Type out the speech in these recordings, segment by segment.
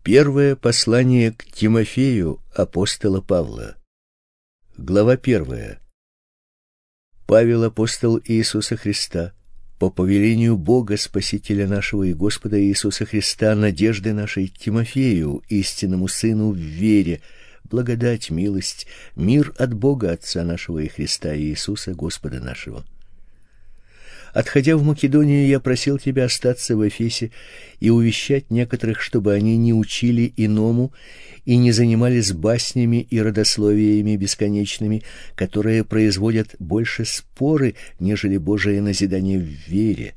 Первое послание к Тимофею апостола Павла. Глава 1. Павел, апостол Иисуса Христа, по повелению Бога, Спасителя нашего и Господа Иисуса Христа, надежды нашей, Тимофею, истинному сыну в вере, благодать, милость, мир от Бога Отца нашего и Христа Иисуса Господа нашего. Отходя в Македонию, я просил тебя остаться в Эфесе и увещать некоторых, чтобы они не учили иному и не занимались баснями и родословиями бесконечными, которые производят больше споры, нежели Божие назидание в вере.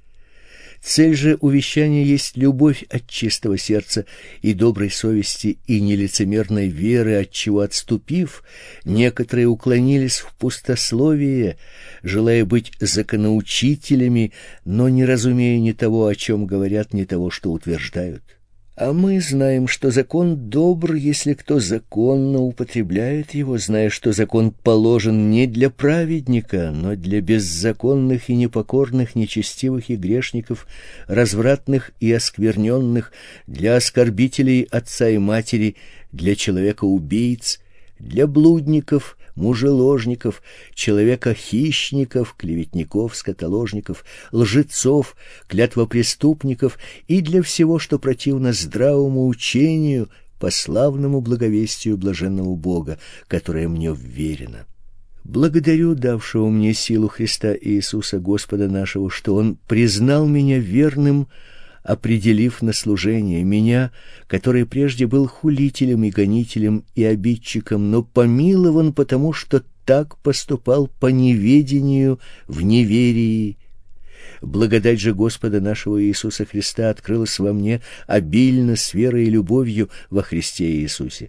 Цель же увещания есть любовь от чистого сердца и доброй совести и нелицемерной веры, отчего отступив, некоторые уклонились в пустословие, желая быть законоучителями, но не разумея ни того, о чем говорят, ни того, что утверждают. А мы знаем, что закон добр, если кто законно употребляет его, зная, что закон положен не для праведника, но для беззаконных и непокорных, нечестивых и грешников, развратных и оскверненных, для оскорбителей отца и матери, для человека-убийц, для блудников, мужеложников, человека-хищников, клеветников, скотоложников, лжецов, клятвопреступников и для всего, что противно здравому учению, по славному благовестию блаженного Бога, которое мне вверено. Благодарю давшего мне силу Христа Иисуса Господа нашего, что Он признал меня верным, определив на служение меня, который прежде был хулителем и гонителем и обидчиком, но помилован потому, что так поступал по неведению в неверии. Благодать же Господа нашего Иисуса Христа открылась во мне обильно с верой и любовью во Христе Иисусе.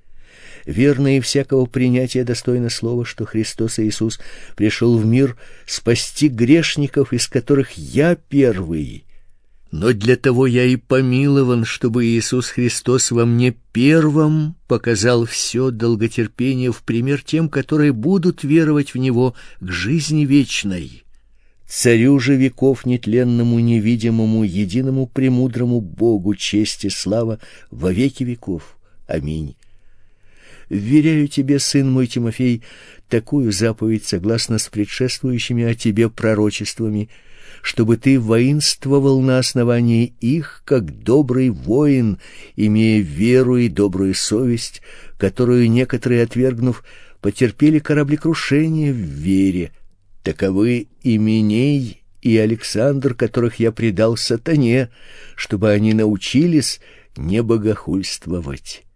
Верно и всякого принятия достойно слова, что Христос Иисус пришел в мир спасти грешников, из которых я первый. Но для того я и помилован, чтобы Иисус Христос во мне первым показал все долготерпение в пример тем, которые будут веровать в Него к жизни вечной. Царю же веков нетленному, невидимому, единому премудрому Богу честь и слава во веки веков. Аминь. Вверяю тебе, сын мой Тимофей, такую заповедь согласно с предшествующими о тебе пророчествами, чтобы ты воинствовал на основании их, как добрый воин, имея веру и добрую совесть, которую некоторые, отвергнув, потерпели кораблекрушение в вере. Таковы Именей и Александр, которых я предал сатане, чтобы они научились не богохульствовать.